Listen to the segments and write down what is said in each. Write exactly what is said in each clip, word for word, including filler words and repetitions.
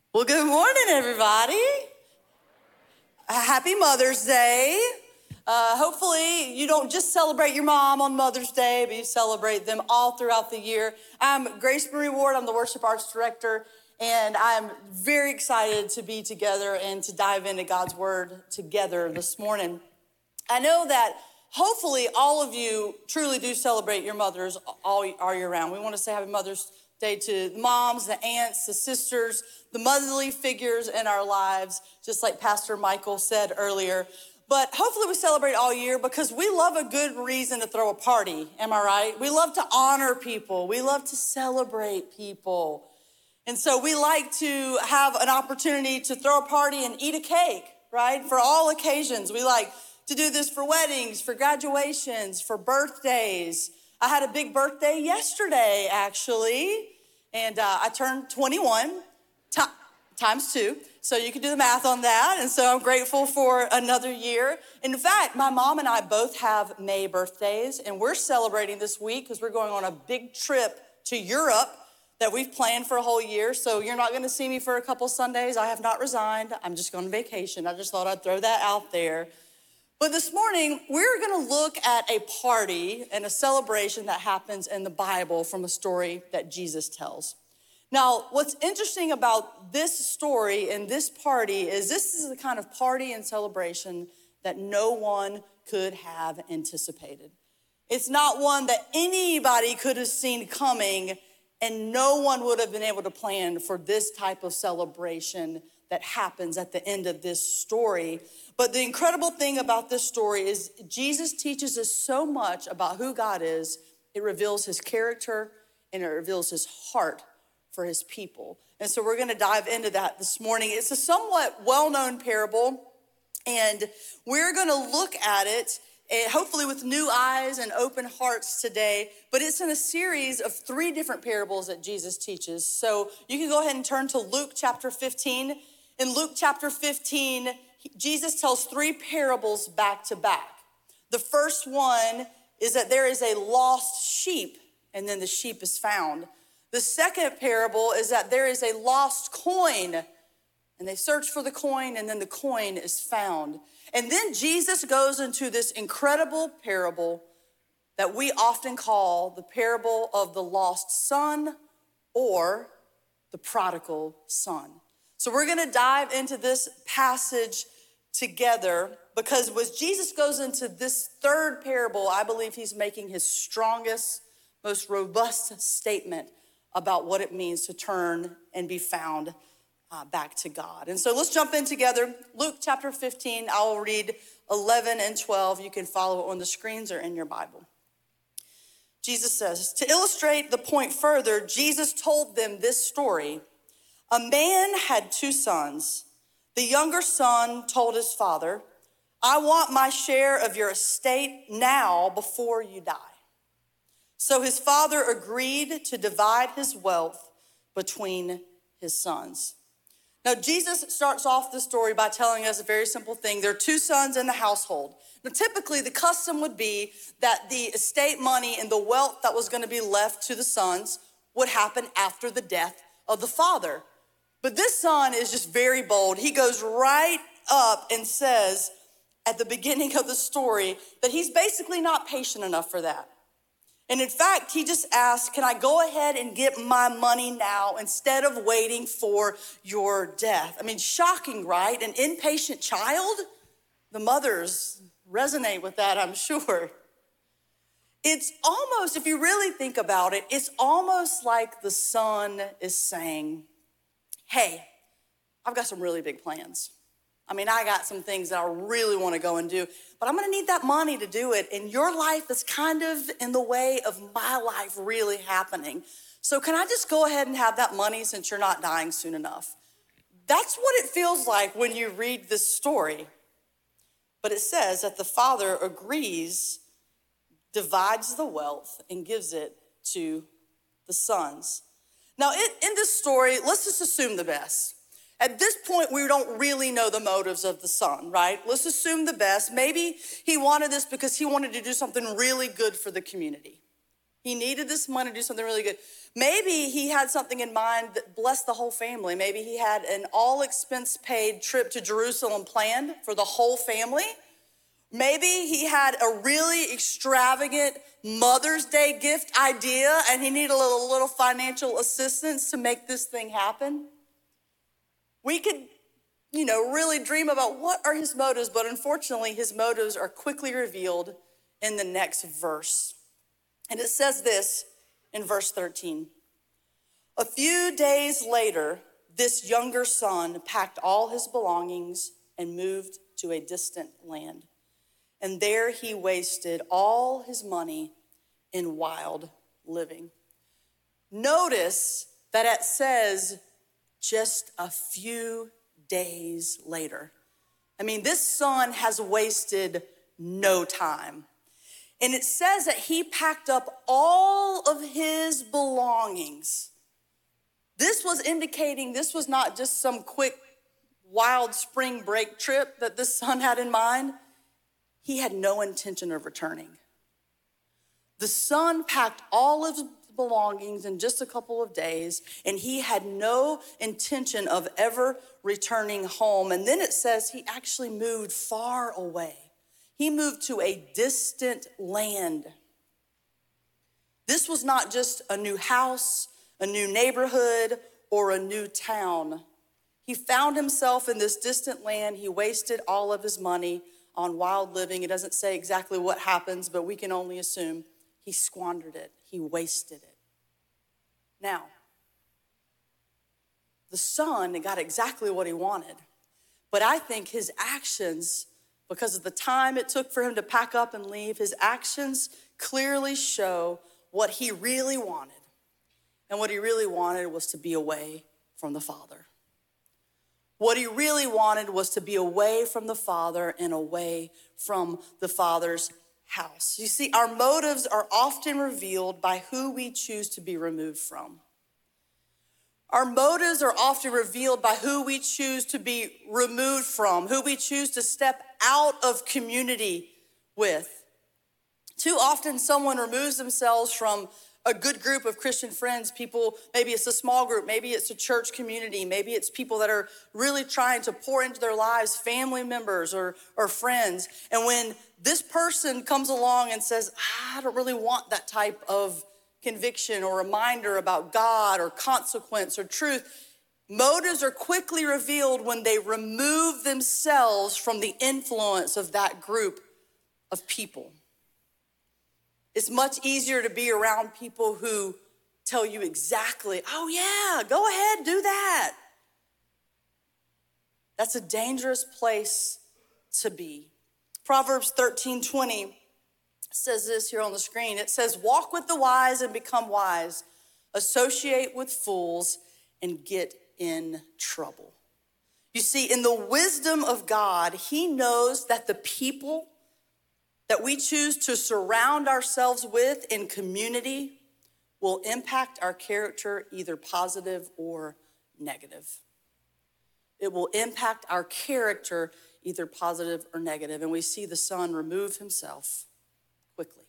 Well, good morning, everybody. Happy Mother's Day. Uh, hopefully you don't just celebrate your mom on Mother's Day, but you celebrate them all throughout the year. I'm Grace Marie Ward. I'm the Worship Arts Director, and I'm very excited to be together and to dive into God's Word together this morning. I know that hopefully all of you truly do celebrate your mothers all, all year round. We want to say Happy Mother's Day to the moms, the aunts, the sisters, the motherly figures in our lives, just like Pastor Michael said earlier. But hopefully we celebrate all year because we love a good reason to throw a party, am I right? We love to honor people. We love to celebrate people. And so we like to have an opportunity to throw a party and eat a cake, right? For all occasions. We like to do this for weddings, for graduations, for birthdays. I had a big birthday yesterday, actually, and uh, I turned twenty-one t- times two, so you can do the math on that, and so I'm grateful for another year. In fact, my mom and I both have May birthdays, and we're celebrating this week because we're going on a big trip to Europe that we've planned for a whole year, so you're not going to see me for a couple Sundays. I have not resigned. I'm just going on vacation. I just thought I'd throw that out there. But this morning, we're going to look at a party and a celebration that happens in the Bible from a story that Jesus tells. Now, what's interesting about this story and this party is this is the kind of party and celebration that no one could have anticipated. It's not one that anybody could have seen coming, and no one would have been able to plan for this type of celebration that happens at the end of this story. But the incredible thing about this story is Jesus teaches us so much about who God is. It reveals his character and it reveals his heart for his people. And so we're gonna dive into that this morning. It's a somewhat well-known parable, and we're gonna look at it and hopefully with new eyes and open hearts today, but it's in a series of three different parables that Jesus teaches. So you can go ahead and turn to Luke chapter fifteen. In Luke chapter fifteen, Jesus tells three parables back to back. The first one is that there is a lost sheep, and then the sheep is found. The second parable is that there is a lost coin, and they search for the coin, and then the coin is found. And then Jesus goes into this incredible parable that we often call the parable of the lost son or the prodigal son. So we're gonna dive into this passage together because as Jesus goes into this third parable, I believe he's making his strongest, most robust statement about what it means to turn and be found uh, back to God. And so let's jump in together. Luke chapter fifteen, I will read eleven and twelve. You can follow it on the screens or in your Bible. Jesus says, to illustrate the point further, Jesus told them this story. A man had two sons. The younger son told his father, I want my share of your estate now before you die. So his father agreed to divide his wealth between his sons. Now, Jesus starts off the story by telling us a very simple thing. There are two sons in the household. Now, typically, the custom would be that the estate money and the wealth that was going to be left to the sons would happen after the death of the father. But this son is just very bold. He goes right up and says at the beginning of the story that he's basically not patient enough for that. And in fact, he just asks, can I go ahead and get my money now instead of waiting for your death? I mean, shocking, right? An impatient child? The mothers resonate with that, I'm sure. It's almost, if you really think about it, it's almost like the son is saying, hey, I've got some really big plans. I mean, I got some things that I really want to go and do, but I'm going to need that money to do it. And your life is kind of in the way of my life really happening. So can I just go ahead and have that money since you're not dying soon enough? That's what it feels like when you read this story. But it says that the father agrees, divides the wealth, and gives it to the sons. Now, in this story, let's just assume the best. At this point, we don't really know the motives of the son, right? Let's assume the best. Maybe he wanted this because he wanted to do something really good for the community. He needed this money to do something really good. Maybe he had something in mind that blessed the whole family. Maybe he had an all expense paid trip to Jerusalem planned for the whole family. Maybe he had a really extravagant Mother's Day gift idea and he needed a little, little financial assistance to make this thing happen. We could, you know, really dream about what are his motives, but unfortunately his motives are quickly revealed in the next verse. And it says this in verse thirteen. A few days later, this younger son packed all his belongings and moved to a distant land. And there he wasted all his money in wild living. Notice that it says just a few days later. I mean, this son has wasted no time. And it says that he packed up all of his belongings. This was indicating this was not just some quick, wild spring break trip that this son had in mind. He had no intention of returning. The son packed all of his belongings in just a couple of days, and he had no intention of ever returning home. And then it says he actually moved far away. He moved to a distant land. This was not just a new house, a new neighborhood, or a new town. He found himself in this distant land. He wasted all of his money on wild living. It doesn't say exactly what happens, but we can only assume he squandered it. He wasted it. Now, the son got exactly what he wanted, but I think his actions, because of the time it took for him to pack up and leave, his actions clearly show what he really wanted. And what he really wanted was to be away from the Father. What he really wanted was to be away from the Father and away from the Father's house. You see, our motives are often revealed by who we choose to be removed from. Our motives are often revealed by who we choose to be removed from, who we choose to step out of community with. Too often someone removes themselves from a good group of Christian friends, people, maybe it's a small group, maybe it's a church community, maybe it's people that are really trying to pour into their lives, family members or, or friends. And when this person comes along and says, I don't really want that type of conviction or reminder about God or consequence or truth, motives are quickly revealed when they remove themselves from the influence of that group of people. It's much easier to be around people who tell you exactly, oh yeah, go ahead, do that. That's a dangerous place to be. Proverbs thirteen twenty says this here on the screen. It says, walk with the wise and become wise. Associate with fools and get in trouble. You see, in the wisdom of God, he knows that the people that we choose to surround ourselves with in community will impact our character either positive or negative. It will impact our character either positive or negative. And we see the son remove himself quickly.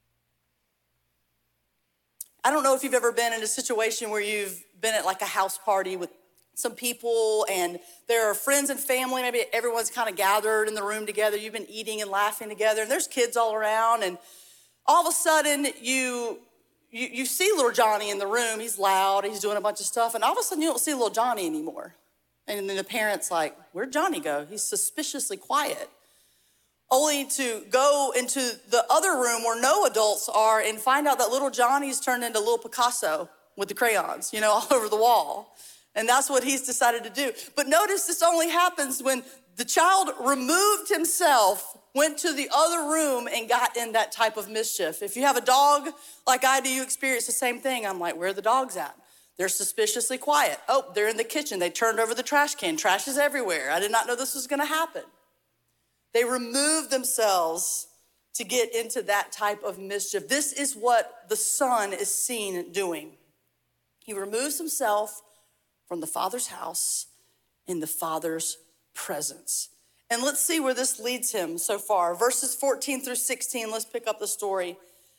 I don't know if you've ever been in a situation where you've been at like a house party with some people and there are friends and family, maybe everyone's kind of gathered in the room together, you've been eating and laughing together, and there's kids all around, and all of a sudden you, you you see little Johnny in the room. He's loud, he's doing a bunch of stuff, and all of a sudden you don't see little Johnny anymore. And then the parent's like, where'd Johnny go? He's suspiciously quiet. Only to go into the other room where no adults are and find out that little Johnny's turned into little Picasso with the crayons, you know, all over the wall. And that's what he's decided to do. But notice this only happens when the child removed himself, went to the other room and got in that type of mischief. If you have a dog like I do, you experience the same thing. I'm like, where are the dogs at? They're suspiciously quiet. Oh, they're in the kitchen. They turned over the trash can. Trash is everywhere. I did not know this was gonna happen. They removed themselves to get into that type of mischief. This is what the son is seen doing. He removes himself from the Father's house in the Father's presence. And let's see where this leads him so far. Verses fourteen through sixteen, let's pick up the story.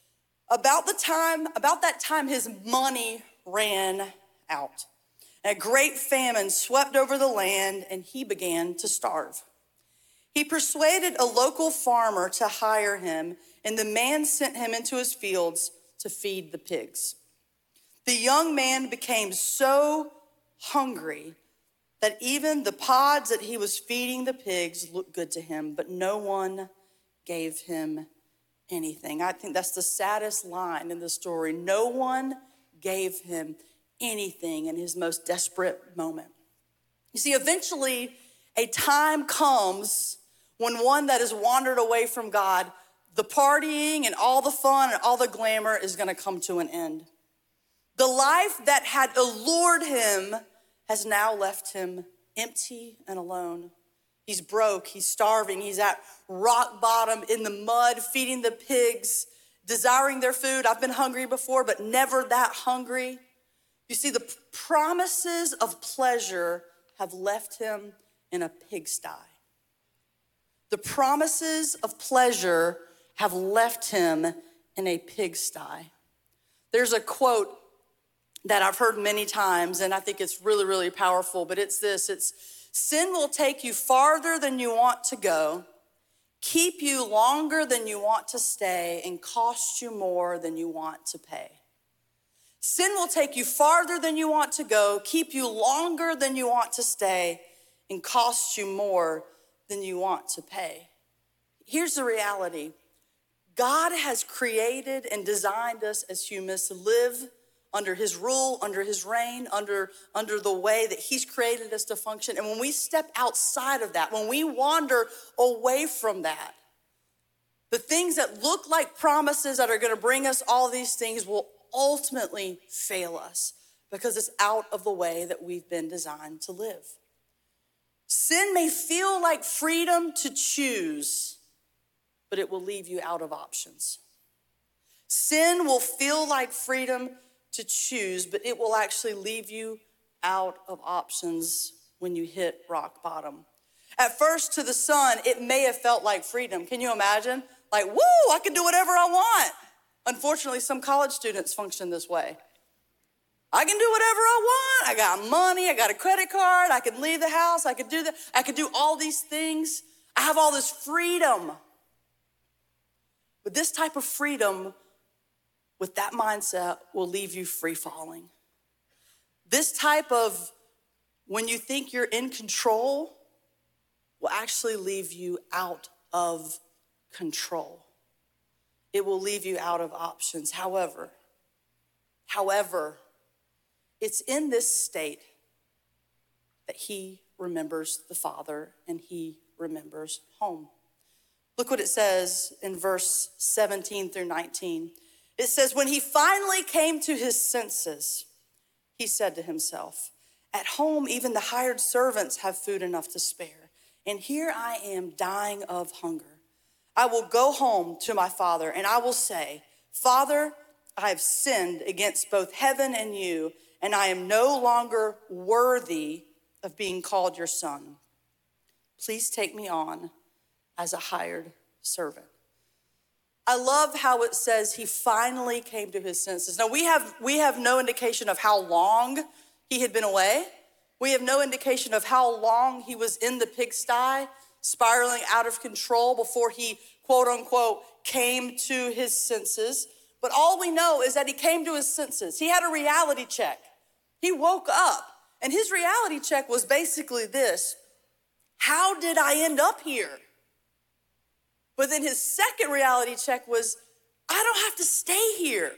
About the time, about that time, his money ran out. A great famine swept over the land, and he began to starve. He persuaded a local farmer to hire him, and the man sent him into his fields to feed the pigs. The young man became so hungry that even the pods that he was feeding the pigs looked good to him, but no one gave him anything. I think that's the saddest line in the story. No one gave him anything in his most desperate moment. You see, eventually a time comes when one that has wandered away from God, the partying and all the fun and all the glamour is gonna come to an end. The life that had allured him has now left him empty and alone. He's broke, he's starving, he's at rock bottom in the mud, feeding the pigs, desiring their food. I've been hungry before, but never that hungry. You see, the promises of pleasure have left him in a pigsty. The promises of pleasure have left him in a pigsty. There's a quote that I've heard many times, and I think it's really, really powerful, but it's this, it's, sin will take you farther than you want to go, keep you longer than you want to stay, and cost you more than you want to pay. Sin will take you farther than you want to go, keep you longer than you want to stay, and cost you more than you want to pay. Here's the reality. God has created and designed us as humans to live under his rule, under his reign, under, under the way that he's created us to function. And when we step outside of that, when we wander away from that, the things that look like promises that are gonna bring us all these things will ultimately fail us because it's out of the way that we've been designed to live. Sin may feel like freedom to choose, but it will leave you out of options. Sin will feel like freedom to choose, but it will actually leave you out of options when you hit rock bottom. At first, to the son, it may have felt like freedom. Can you imagine? Like, woo, I can do whatever I want. Unfortunately, some college students function this way. I can do whatever I want. I got money, I got a credit card, I can leave the house, I could do that, I could do all these things. I have all this freedom. But this type of freedom with that mindset will leave you free falling. This type of when you think you're in control will actually leave you out of control. It will leave you out of options. However, however, it's in this state that he remembers the Father and he remembers home. Look what it says in verse seventeen through nineteen. It says, when he finally came to his senses, he said to himself, at home, even the hired servants have food enough to spare, and here I am dying of hunger. I will go home to my father, and I will say, Father, I have sinned against both heaven and you, and I am no longer worthy of being called your son. Please take me on as a hired servant. I love how it says he finally came to his senses. Now we have we have no indication of how long he had been away. We have no indication of how long he was in the pigsty, spiraling out of control before he, quote unquote, came to his senses. But all we know is that he came to his senses. He had a reality check. He woke up, and his reality check was basically this: how did I end up here? But then his second reality check was, I don't have to stay here.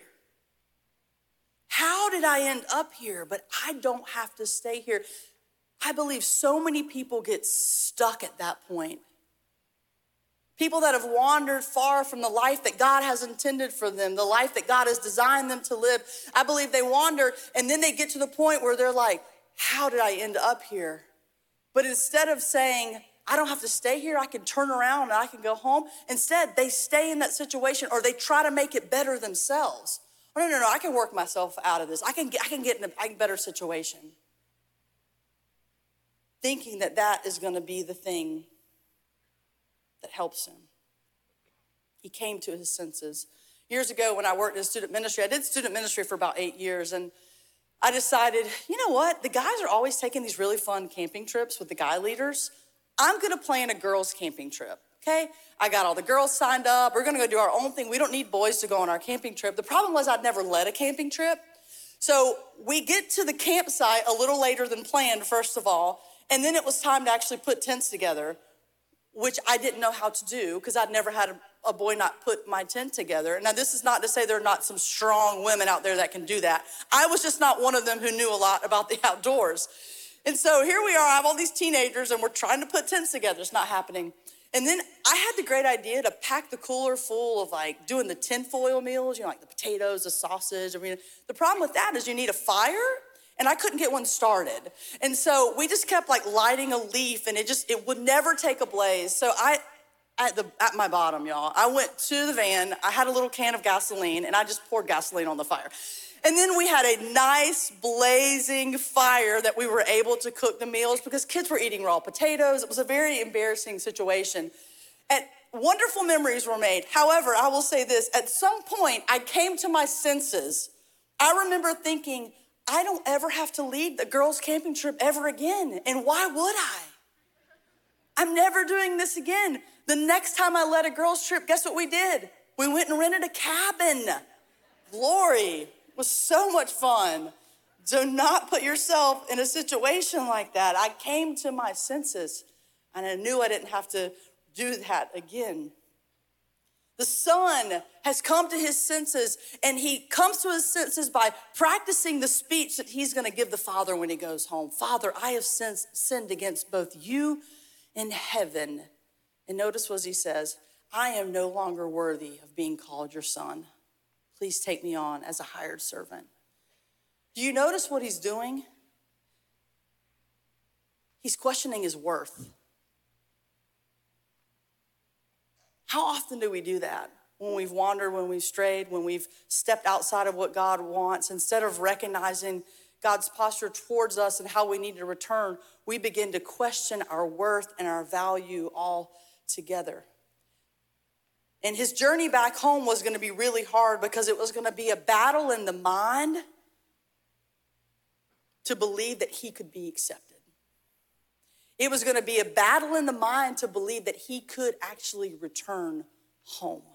How did I end up here? But I don't have to stay here. I believe so many people get stuck at that point. People that have wandered far from the life that God has intended for them, the life that God has designed them to live. I believe they wander, and then they get to the point where they're like, how did I end up here? But instead of saying, I don't have to stay here, I can turn around and I can go home. Instead, they stay in that situation, or they try to make it better themselves. Oh, no, no, no, I can work myself out of this. I can get, I can get in a better situation. Thinking that that is gonna be the thing that helps him. He came to his senses. years ago when I worked in student ministry, I did student ministry for about eight years, and I decided, you know what? The guys are always taking these really fun camping trips with the guy leaders. I'm gonna plan a girls' camping trip, okay? I got all the girls signed up. We're gonna go do our own thing. We don't need boys to go on our camping trip. The problem was I'd never led a camping trip. So we get to the campsite a little later than planned, first of all, and then it was time to actually put tents together, which I didn't know how to do because I'd never had a, a boy not put my tent together. Now, this is not to say there are not some strong women out there that can do that. I was just not one of them who knew a lot about the outdoors. And so here we are, I have all these teenagers and we're trying to put tents together. It's not happening. And then I had the great idea to pack the cooler full of like doing the tinfoil meals, you know, like the potatoes, the sausage. I mean, the problem with that is you need a fire, and I couldn't get one started. And so we just kept like lighting a leaf, and it just, it would never take a blaze. So I, at the at my bottom, y'all, I went to the van, I had a little can of gasoline, and I just poured gasoline on the fire. And then we had a nice blazing fire that we were able to cook the meals because kids were eating raw potatoes. It was a very embarrassing situation. And wonderful memories were made. However, I will say this, at some point I came to my senses. I remember thinking, I don't ever have to lead the girls' camping trip ever again. And why would I? I'm never doing this again. The next time I led a girls' trip, guess what we did? We went and rented a cabin. Glory. It was so much fun. Do not put yourself in a situation like that. I came to my senses and I knew I didn't have to do that again. The son has come to his senses, and he comes to his senses by practicing the speech that he's gonna give the father when he goes home. Father, I have sinned against both you and heaven. And notice what he says, I am no longer worthy of being called your son. Please take me on as a hired servant. Do you notice what he's doing? He's questioning his worth. How often do we do that? When we've wandered, when we've strayed, when we've stepped outside of what God wants, instead of recognizing God's posture towards us and how we need to return, we begin to question our worth and our value all together. And his journey back home was going to be really hard because it was going to be a battle in the mind to believe that he could be accepted. It was going to be a battle in the mind to believe that he could actually return home.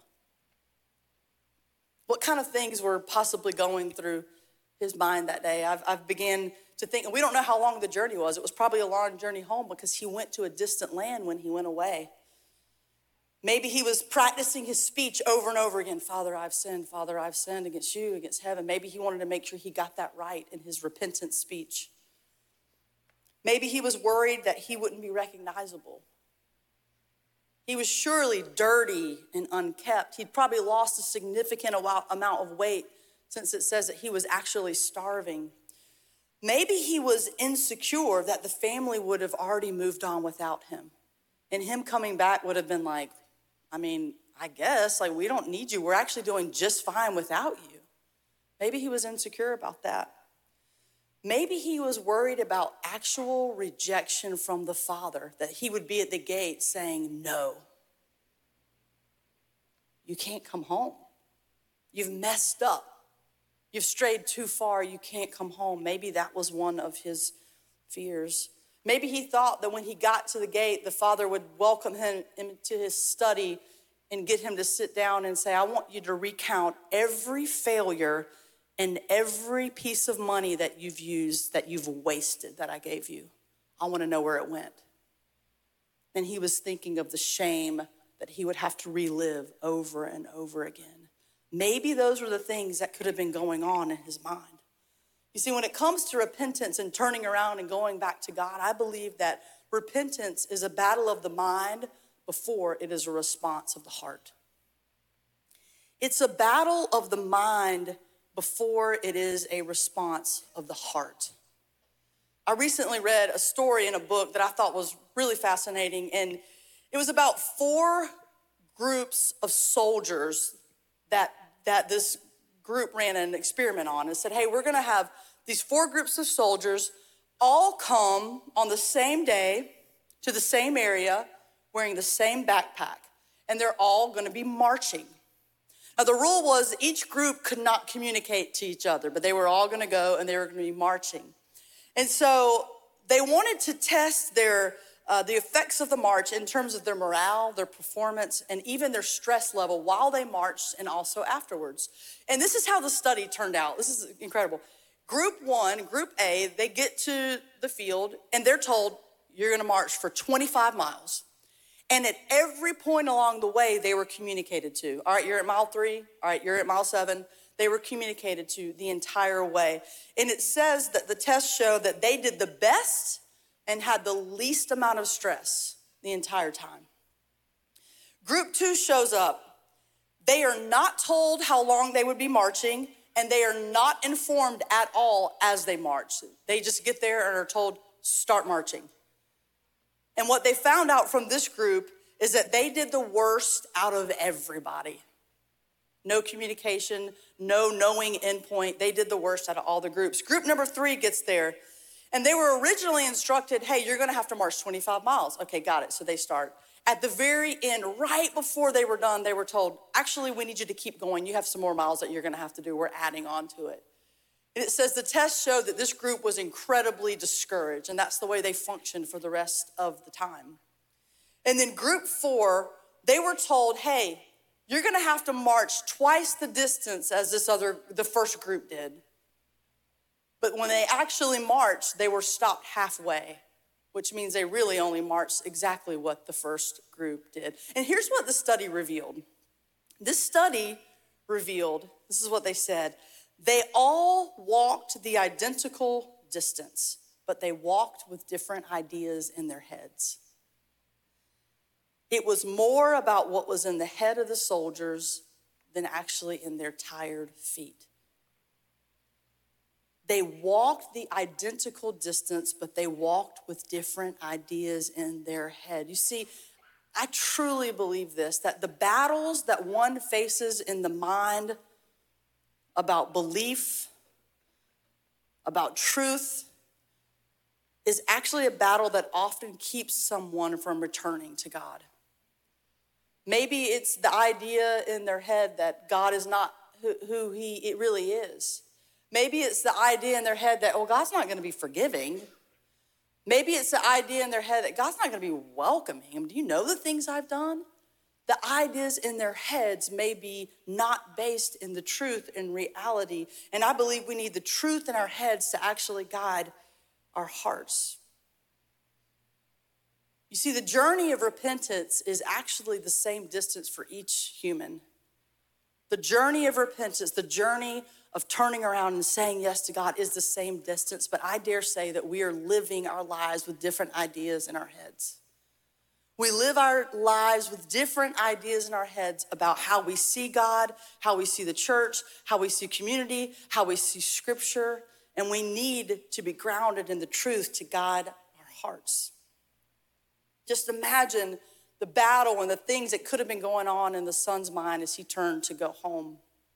What kind of things were possibly going through his mind that day? I've, I've began to think, and we don't know how long the journey was. It was probably a long journey home because he went to a distant land when he went away. Maybe he was practicing his speech over and over again. Father, I've sinned. Father, I've sinned against you, against heaven. Maybe he wanted to make sure he got that right in his repentant speech. Maybe he was worried that he wouldn't be recognizable. He was surely dirty and unkept. He'd probably lost a significant amount of weight since it says that he was actually starving. Maybe he was insecure that the family would have already moved on without him. And him coming back would have been like, I mean, I guess, like, we don't need you. We're actually doing just fine without you. Maybe he was insecure about that. Maybe he was worried about actual rejection from the father, that he would be at the gate saying, no, you can't come home. You've messed up. You've strayed too far. You can't come home. Maybe that was one of his fears. Maybe he thought that when he got to the gate, the father would welcome him into his study and get him to sit down and say, I want you to recount every failure and every piece of money that you've used, that you've wasted, that I gave you. I want to know where it went. And he was thinking of the shame that he would have to relive over and over again. Maybe those were the things that could have been going on in his mind. You see, when it comes to repentance and turning around and going back to God, I believe that repentance is a battle of the mind before it is a response of the heart. It's a battle of the mind before it is a response of the heart. I recently read a story in a book that I thought was really fascinating, and it was about four groups of soldiers that, that this group ran an experiment on and said, hey, we're gonna have these four groups of soldiers all come on the same day to the same area wearing the same backpack, and they're all gonna be marching. Now, the rule was each group could not communicate to each other, but they were all gonna go and they were gonna be marching. And so they wanted to test their uh, the effects of the march in terms of their morale, their performance, and even their stress level while they marched and also afterwards. And this is how the study turned out. This is incredible. Group one, Group A, they get to the field and they're told, you're gonna march for twenty-five miles. And at every point along the way, they were communicated to. All right, you're at mile three. All right, you're at mile seven. They were communicated to the entire way. And it says that the tests show that they did the best and had the least amount of stress the entire time. Group two shows up. They are not told how long they would be marching, and they are not informed at all as they march. They just get there and are told, start marching. And what they found out from this group is that they did the worst out of everybody. No communication, no knowing endpoint. They did the worst out of all the groups. Group number three gets there, and they were originally instructed, hey, you're gonna have to march twenty-five miles. Okay, got it, so they start. At the very end, right before they were done, they were told, actually, we need you to keep going. You have some more miles that you're gonna have to do. We're adding on to it. And it says the test showed that this group was incredibly discouraged, and that's the way they functioned for the rest of the time. And then group four, they were told, hey, you're gonna have to march twice the distance as this other, the first group did. But when they actually marched, they were stopped halfway, which means they really only marched exactly what the first group did. And here's what the study revealed. This study revealed, this is what they said, they all walked the identical distance, but they walked with different ideas in their heads. It was more about what was in the head of the soldiers than actually in their tired feet. They walked the identical distance, but they walked with different ideas in their head. You see, I truly believe this, that the battles that one faces in the mind about belief, about truth, is actually a battle that often keeps someone from returning to God. Maybe it's the idea in their head that God is not who, who he it really is. Maybe it's the idea in their head that, oh, God's not gonna be forgiving. Maybe it's the idea in their head that God's not gonna be welcoming. Do you know the things I've done? The ideas in their heads may be not based in the truth and reality. And I believe we need the truth in our heads to actually guide our hearts. You see, the journey of repentance is actually the same distance for each human. The journey of repentance, the journey of turning around and saying yes to God is the same distance, but I dare say that we are living our lives with different ideas in our heads. We live our lives with different ideas in our heads about how we see God, how we see the church, how we see community, how we see scripture, and we need to be grounded in the truth to guide our hearts. Just imagine the battle and the things that could have been going on in the son's mind as he turned to go home.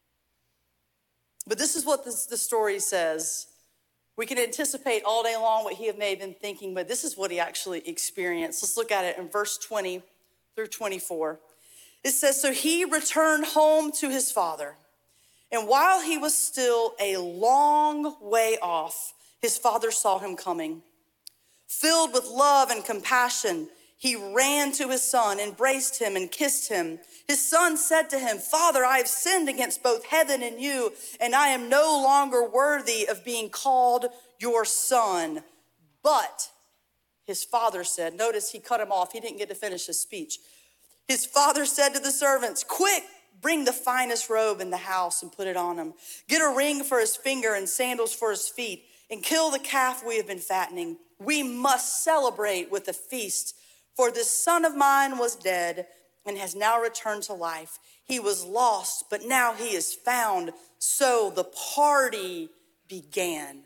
But this is what this, the story says. We can anticipate all day long what he may have been thinking, but this is what he actually experienced. Let's look at it in verse twenty through twenty-four. It says, so he returned home to his father. And while he was still a long way off, his father saw him coming. Filled with love and compassion, he ran to his son, embraced him, and kissed him. His son said to him, Father, I have sinned against both heaven and you, and I am no longer worthy of being called your son. But his father said, notice he cut him off. He didn't get to finish his speech. His father said to the servants, quick, bring the finest robe in the house and put it on him. Get a ring for his finger and sandals for his feet, and kill the calf we have been fattening. We must celebrate with a feast. For this son of mine was dead and has now returned to life. He was lost, but now he is found. So the party began.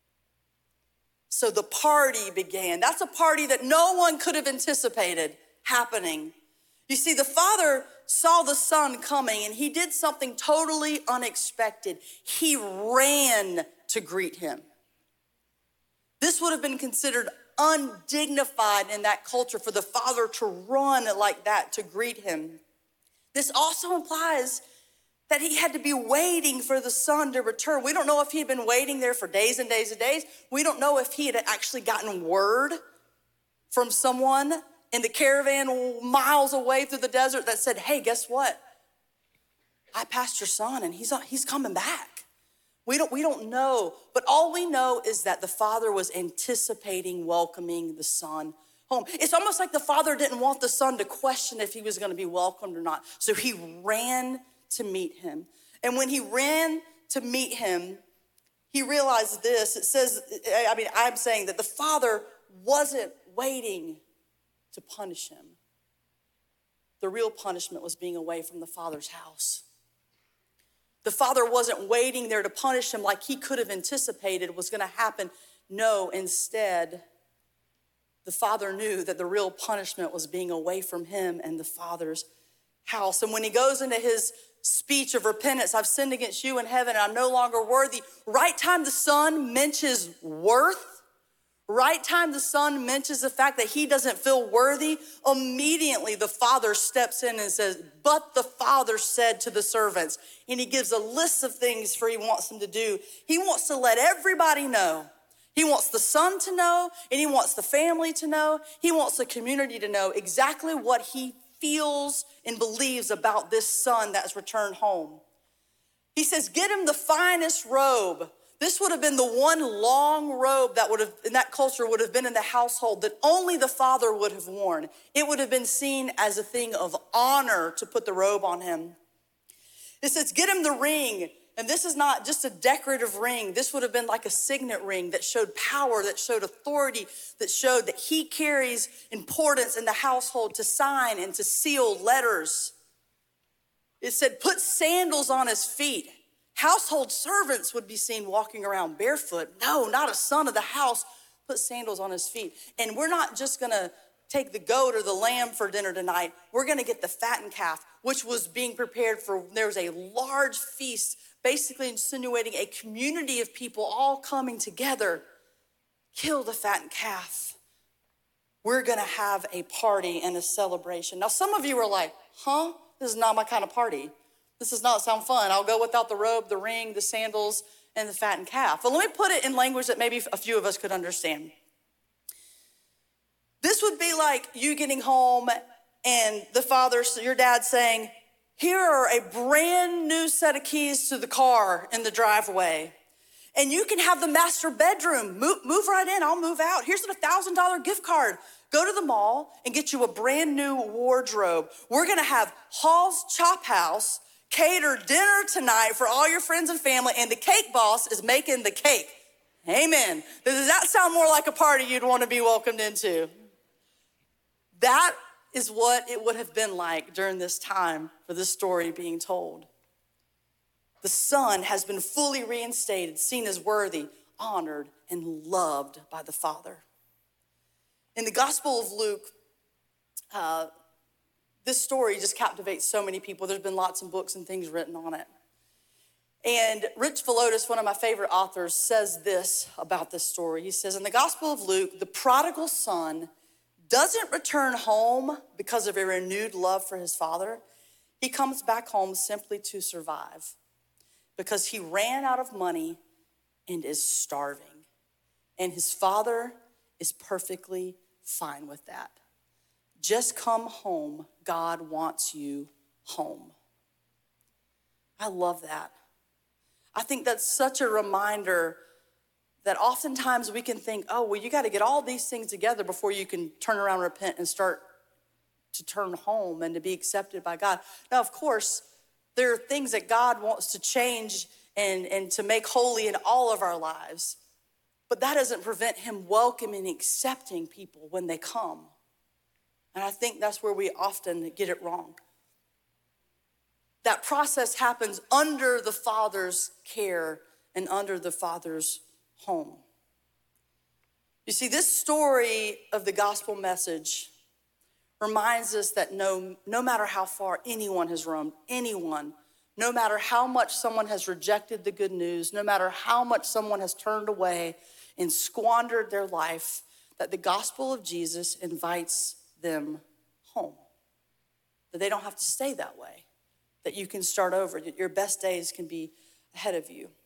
So the party began. That's a party that no one could have anticipated happening. You see, the father saw the son coming and he did something totally unexpected. He ran to greet him. This would have been considered undignified in that culture for the father to run like that to greet him. This also implies that he had to be waiting for the son to return. We don't know if he had been waiting there for days and days and days. We don't know if he had actually gotten word from someone in the caravan miles away through the desert that said, hey, guess what? I passed your son and he's, he's coming back. We don't, we don't know, but all we know is that the father was anticipating welcoming the son home. It's almost like the father didn't want the son to question if he was gonna be welcomed or not. So he ran to meet him. And when he ran to meet him, he realized this. It says, I mean, I'm saying that the father wasn't waiting to punish him. The real punishment was being away from the father's house. The father wasn't waiting there to punish him like he could have anticipated was gonna happen. No, instead, the father knew that the real punishment was being away from him and the father's house. And when he goes into his speech of repentance, I've sinned against you in heaven and I'm no longer worthy. Right time the son mentions worth, right time the son mentions the fact that he doesn't feel worthy, immediately the father steps in and says, but the father said to the servants, and he gives a list of things for he wants them to do. He wants to let everybody know. He wants the son to know, and he wants the family to know. He wants the community to know exactly what he feels and believes about this son that's returned home. He says, get him the finest robe. This would have been the one long robe that would have, in that culture, would have been in the household that only the father would have worn. It would have been seen as a thing of honor to put the robe on him. It says, get him the ring. And this is not just a decorative ring. This would have been like a signet ring that showed power, that showed authority, that showed that he carries importance in the household to sign and to seal letters. It said, put sandals on his feet. Household servants would be seen walking around barefoot. No, not a son of the house. Put sandals on his feet. And we're not just gonna take the goat or the lamb for dinner tonight. We're gonna get the fattened calf, which was being prepared for, there was a large feast, basically insinuating a community of people all coming together. Kill the fattened calf. We're gonna have a party and a celebration. Now, some of you are like, huh? This is not my kind of party. This does not sound fun. I'll go without the robe, the ring, the sandals, and the fattened calf. But let me put it in language that maybe a few of us could understand. This would be like you getting home and the father, your dad saying, here are a brand new set of keys to the car in the driveway. And you can have the master bedroom. Move, move right in, I'll move out. Here's a one thousand dollars gift card. Go to the mall and get you a brand new wardrobe. We're gonna have Hall's Chop House cater dinner tonight for all your friends and family, and the cake boss is making the cake. Amen. Does that sound more like a party you'd want to be welcomed into? That is what it would have been like during this time for this story being told. The son has been fully reinstated, seen as worthy, honored, and loved by the father. In the Gospel of Luke, uh, this story just captivates so many people. There's been lots of books and things written on it. And Rich Villodas, one of my favorite authors, says this about this story. He says, in the Gospel of Luke, the prodigal son doesn't return home because of a renewed love for his father. He comes back home simply to survive because he ran out of money and is starving. And his father is perfectly fine with that. Just come home. God wants you home. I love that. I think that's such a reminder that oftentimes we can think, oh, well, you got to get all these things together before you can turn around, repent, and start to turn home and to be accepted by God. Now, of course, there are things that God wants to change and, and to make holy in all of our lives. But that doesn't prevent him welcoming and accepting people when they come. And I think that's where we often get it wrong. That process happens under the Father's care and under the Father's home. You see, this story of the gospel message reminds us that no, no matter how far anyone has roamed, anyone, no matter how much someone has rejected the good news, no matter how much someone has turned away and squandered their life, that the gospel of Jesus invites them home. That they don't have to stay that way. that you can start over, that your best days can be ahead of you.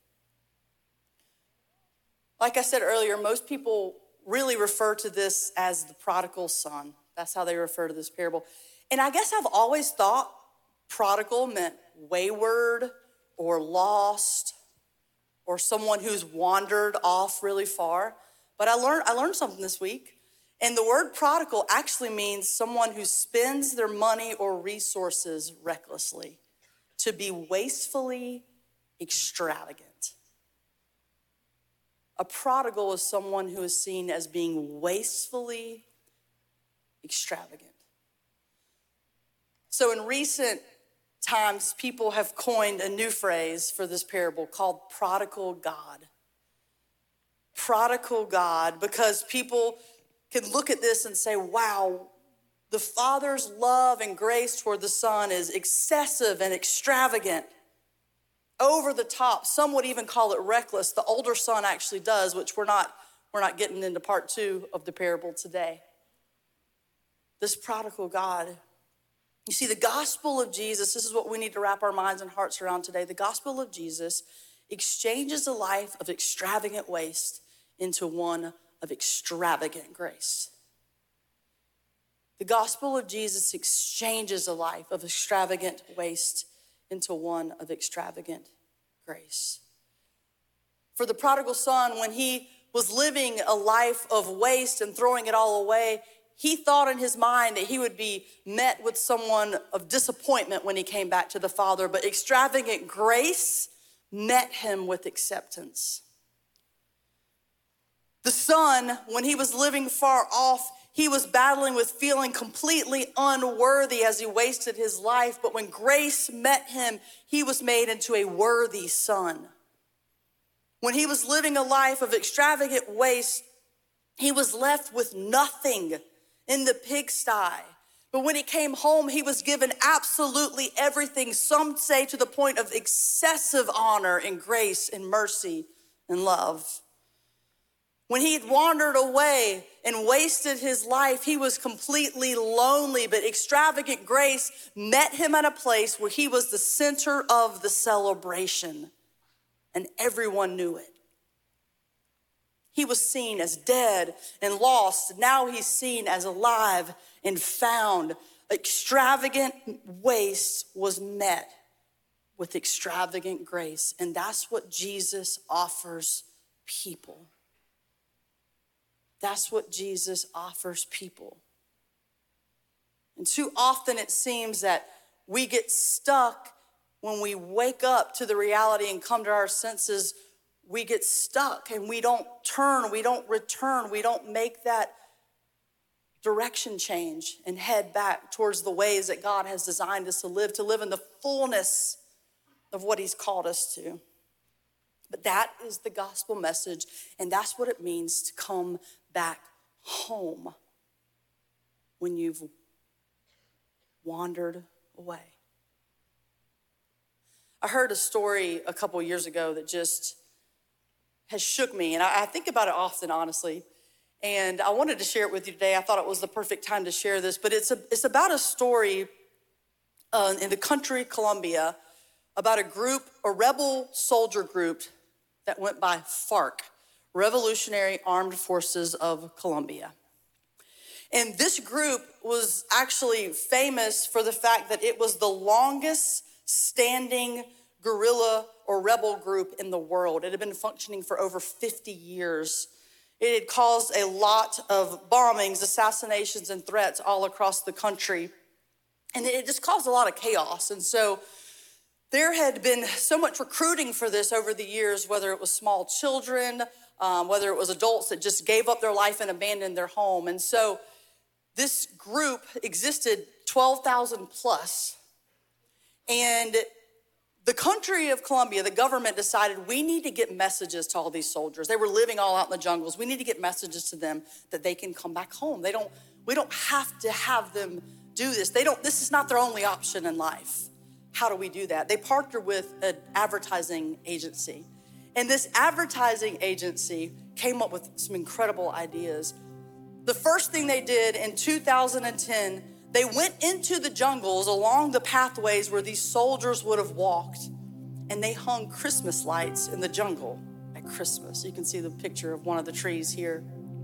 Like I said earlier, most people really refer to this as the prodigal son. That's how they refer to this parable. And I guess I've always thought prodigal meant wayward or lost or someone who's wandered off really far. But I learned, I learned something this week. And the word prodigal actually means someone who spends their money or resources recklessly, to be wastefully extravagant. A prodigal is someone who is seen as being wastefully extravagant. So in recent times, people have coined a new phrase for this parable called prodigal God. Prodigal God, because people can look at this and say, wow, the Father's love and grace toward the Son is excessive and extravagant, over the top. Some would even call it reckless. The older son actually does, which we're not, we're not getting into part two of the parable today. This prodigal God. You see, the gospel of Jesus, this is what we need to wrap our minds and hearts around today. The gospel of Jesus exchanges a life of extravagant waste into one of extravagant grace. The gospel of Jesus exchanges a life of extravagant waste into one of extravagant grace. For the prodigal son, when he was living a life of waste and throwing it all away, he thought in his mind that he would be met with someone of disappointment when he came back to the Father, but extravagant grace met him with acceptance. The son, when he was living far off, he was battling with feeling completely unworthy as he wasted his life. But when grace met him, he was made into a worthy son. When he was living a life of extravagant waste, he was left with nothing in the pigsty. But when he came home, he was given absolutely everything. Some say to the point of excessive honor and grace and mercy and love. When he had wandered away and wasted his life, he was completely lonely, but extravagant grace met him at a place where he was the center of the celebration, and everyone knew it. He was seen as dead and lost. Now he's seen as alive and found. Extravagant waste was met with extravagant grace, and that's what Jesus offers people. That's what Jesus offers people. And too often it seems that we get stuck when we wake up to the reality and come to our senses. We get stuck and we don't turn, we don't return, we don't make that direction change and head back towards the ways that God has designed us to live, to live in the fullness of what he's called us to. But that is the gospel message, and that's what it means to come back home when you've wandered away. I heard a story a couple years ago that just has shook me, and I, I think about it often, honestly. And I wanted to share it with you today. I thought it was the perfect time to share this, but it's a, it's about a story uh, in the country Colombia about a group, a rebel soldier group that went by FARC, Revolutionary Armed Forces of Colombia. And this group was actually famous for the fact that it was the longest standing guerrilla or rebel group in the world. It had been functioning for over fifty years. It had caused a lot of bombings, assassinations, and threats all across the country. And it just caused a lot of chaos. And so there had been so much recruiting for this over the years, whether it was small children, um, whether it was adults that just gave up their life and abandoned their home. And so this group existed twelve thousand plus. And the country of Colombia, the government decided we need to get messages to all these soldiers. They were living all out in the jungles. We need to get messages to them that they can come back home. They don't, we don't have to have them do this. They don't, this is not their only option in life. How do we do that? They partnered with an advertising agency. And this advertising agency came up with some incredible ideas. The first thing they did in two thousand ten, They went into the jungles along the pathways where these soldiers would have walked, and they hung Christmas lights in the jungle at Christmas. You can see the picture of one of the trees here.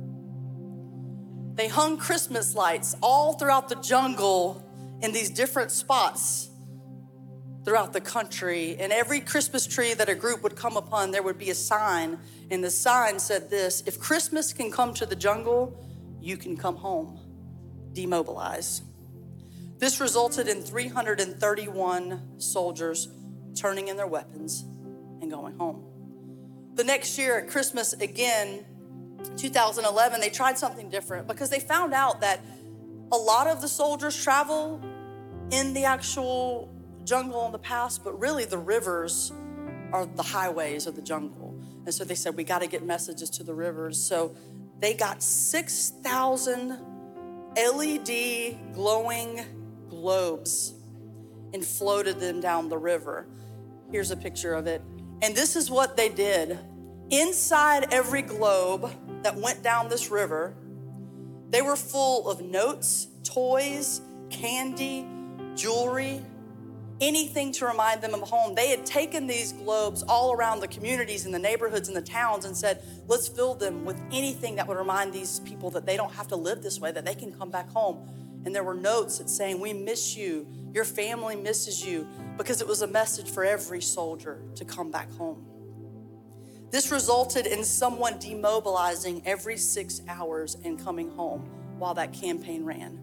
They hung Christmas lights all throughout the jungle in these different spots throughout the country. And every Christmas tree that a group would come upon, there would be a sign. And the sign said this: if Christmas can come to the jungle, you can come home. Demobilize. This resulted in three hundred thirty-one soldiers turning in their weapons and going home. The next year at Christmas again, two thousand eleven, they tried something different because they found out that a lot of the soldiers travel in the actual jungle in the past, but really the rivers are the highways of the jungle. And so they said, we got to get messages to the rivers. So they got six thousand L E D glowing globes and floated them down the river. Here's a picture of it. And this is what they did. Inside every globe that went down this river, they were full of notes, toys, candy, jewelry, anything to remind them of home. They had taken these globes all around the communities and the neighborhoods and the towns and said, let's fill them with anything that would remind these people that they don't have to live this way, that they can come back home. And there were notes that saying, we miss you, your family misses you, because it was a message for every soldier to come back home. This resulted in someone demobilizing every six hours and coming home while that campaign ran.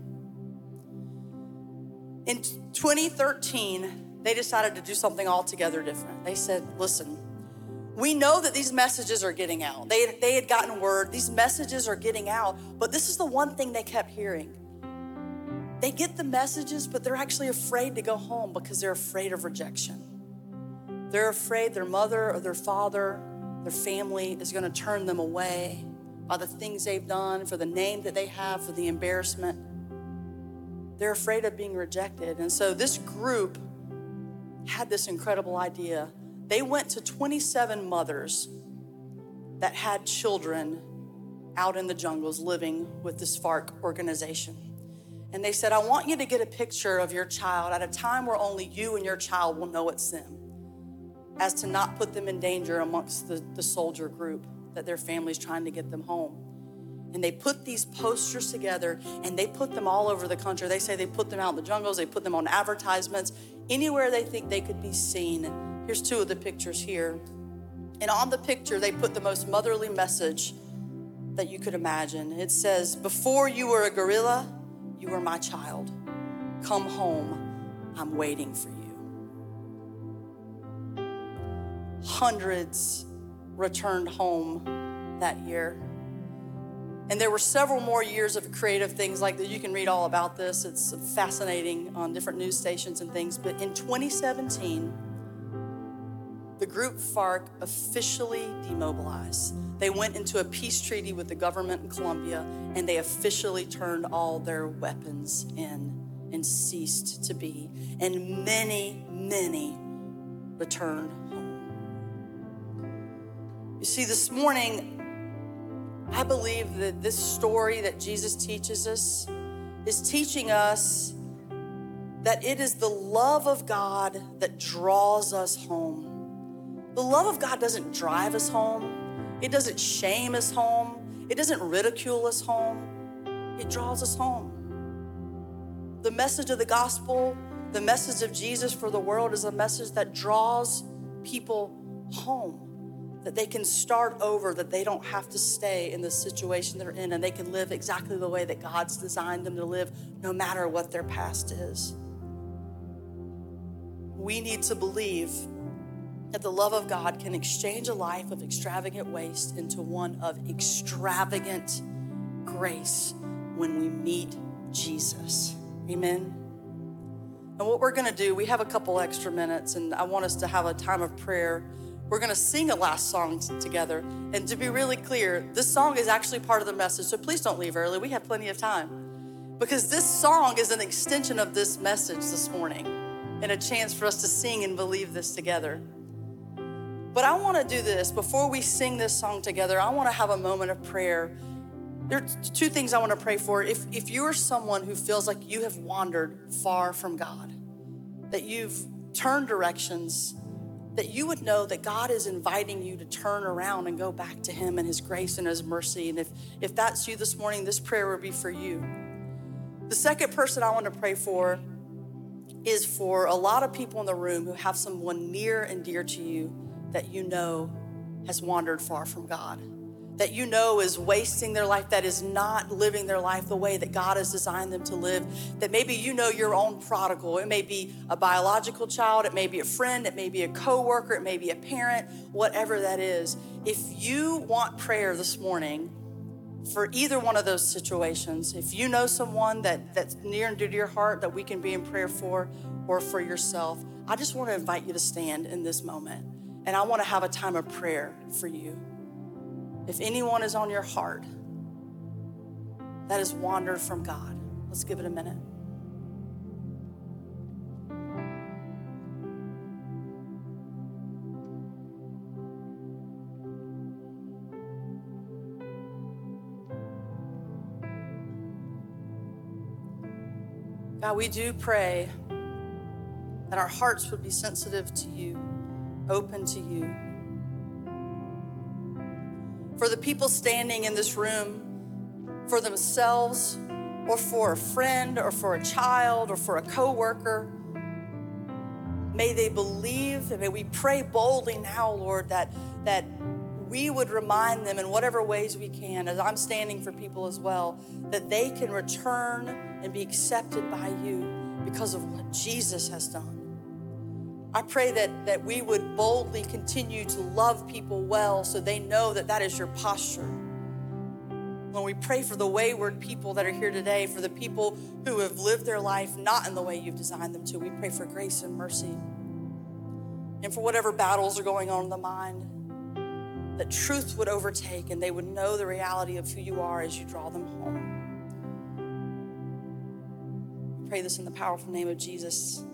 In twenty thirteen, they decided to do something altogether different. They said, listen, we know that these messages are getting out. They, they had gotten word, these messages are getting out, but this is the one thing they kept hearing. They get the messages, but they're actually afraid to go home because they're afraid of rejection. They're afraid their mother or their father, their family is gonna turn them away by the things they've done, for the name that they have, for the embarrassment. They're afraid of being rejected. And so this group had this incredible idea. They went to twenty-seven mothers that had children out in the jungles living with this FARC organization. And they said, I want you to get a picture of your child at a time where only you and your child will know it's them, as to not put them in danger amongst the, the soldier group that their family's trying to get them home. And they put these posters together and they put them all over the country. They say they put them out in the jungles, they put them on advertisements, anywhere they think they could be seen. Here's two of the pictures here. And on the picture, they put the most motherly message that you could imagine. It says, before you were a gorilla, you were my child. Come home, I'm waiting for you. Hundreds returned home that year. And there were several more years of creative things like that. You can read all about this. It's fascinating on different news stations and things. But in twenty seventeen, the group FARC officially demobilized. They went into a peace treaty with the government in Colombia, and they officially turned all their weapons in and ceased to be. And many, many returned home. You see, this morning, I believe that this story that Jesus teaches us is teaching us that it is the love of God that draws us home. The love of God doesn't drive us home. It doesn't shame us home. It doesn't ridicule us home. It draws us home. The message of the gospel, the message of Jesus for the world, is a message that draws people home, that they can start over, that they don't have to stay in the situation they're in, and they can live exactly the way that God's designed them to live, no matter what their past is. We need to believe that the love of God can exchange a life of extravagant waste into one of extravagant grace when we meet Jesus. Amen. And what we're gonna do, we have a couple extra minutes, and I want us to have a time of prayer. We're gonna sing a last song together. And to be really clear, this song is actually part of the message, so please don't leave early. We have plenty of time. Because this song is an extension of this message this morning, and a chance for us to sing and believe this together. But I wanna do this, before we sing this song together, I wanna have a moment of prayer. There's two things I want to pray for. If, if you're someone who feels like you have wandered far from God, that you've turned directions, that you would know that God is inviting you to turn around and go back to him and his grace and his mercy. And if, if that's you this morning, this prayer will be for you. The second person I want to pray for is for a lot of people in the room who have someone near and dear to you that you know has wandered far from God, that you know is wasting their life, that is not living their life the way that God has designed them to live, that maybe you know your own prodigal. It may be a biological child, it may be a friend, it may be a coworker, it may be a parent, whatever that is. If you want prayer this morning for either one of those situations, if you know someone that, that's near and dear to your heart that we can be in prayer for, or for yourself, I just want to invite you to stand in this moment. And I want to have a time of prayer for you. If anyone is on your heart that has wandered from God, let's give it a minute. God, we do pray that our hearts would be sensitive to you, open to you. For the people standing in this room, for themselves, or for a friend, or for a child, or for a coworker, may they believe, and may we pray boldly now, Lord, that, that we would remind them in whatever ways we can, as I'm standing for people as well, that they can return and be accepted by you because of what Jesus has done. I pray that, that we would boldly continue to love people well so they know that that is your posture. When we pray for the wayward people that are here today, for the people who have lived their life not in the way you've designed them to, we pray for grace and mercy. And for whatever battles are going on in the mind, that truth would overtake and they would know the reality of who you are as you draw them home. We pray this in the powerful name of Jesus.